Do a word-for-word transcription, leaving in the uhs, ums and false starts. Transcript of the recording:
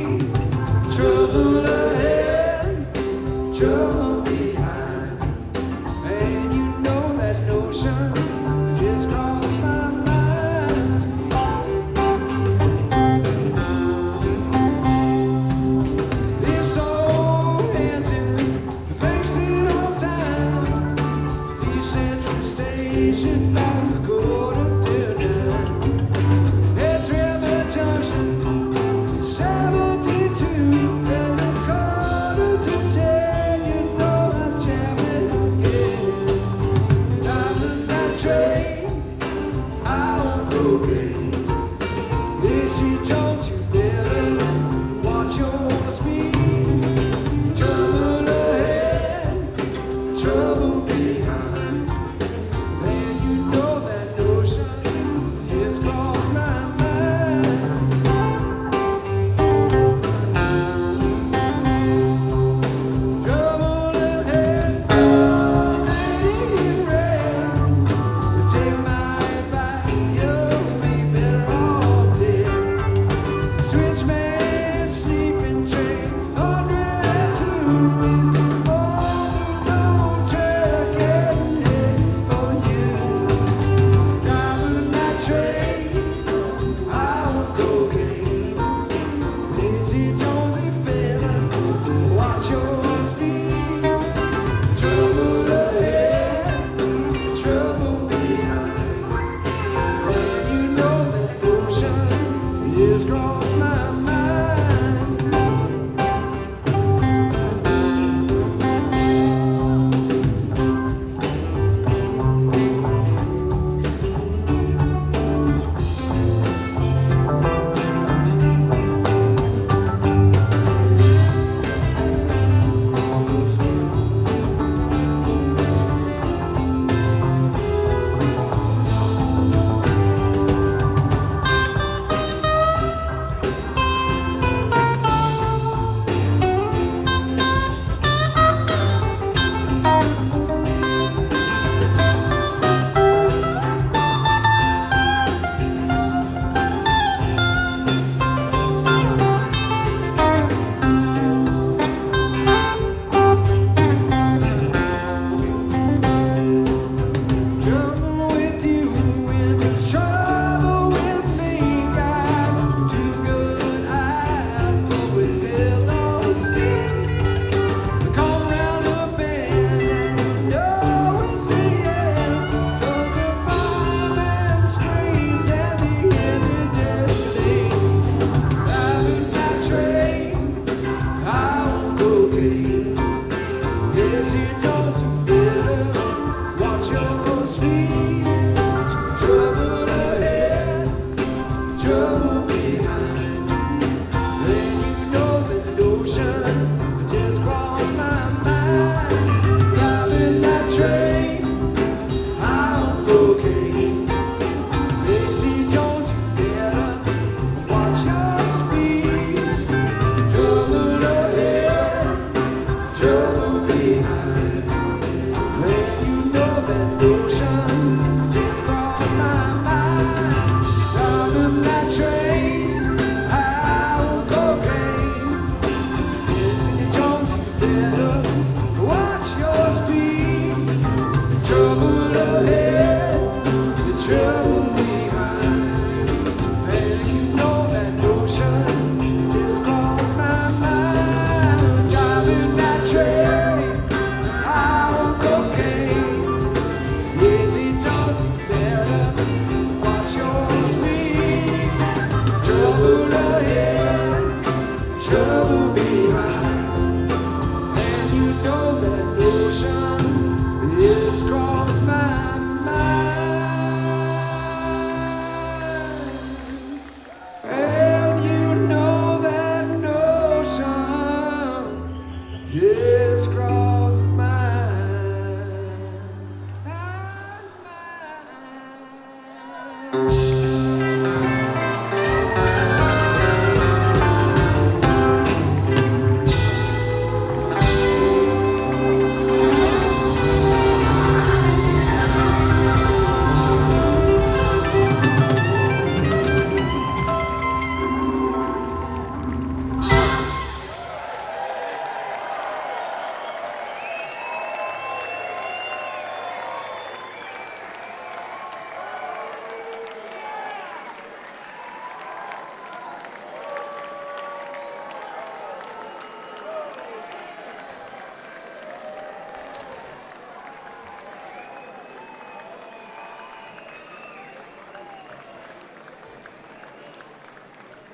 Trouble ahead, trouble behind, and you know that notion just crossed my mind. This old engine makes it on time. The Central Station about a quarter to nine. It's River Junction, seventy-two. And a quarter to ten, you know I'm jamming again. I'm on that train, I won't go again. Lacey Jones, you better watch your speed. Trouble ahead, trouble behind, and you know that notion just crossed my mind. Trouble ahead, oh, lady in red, take my advice, you'll be better off dead. Switchman, sleeping train, one hundred two is all the road track heading for you. Driving that train, I won't go again. Lazy Jones, you better watch your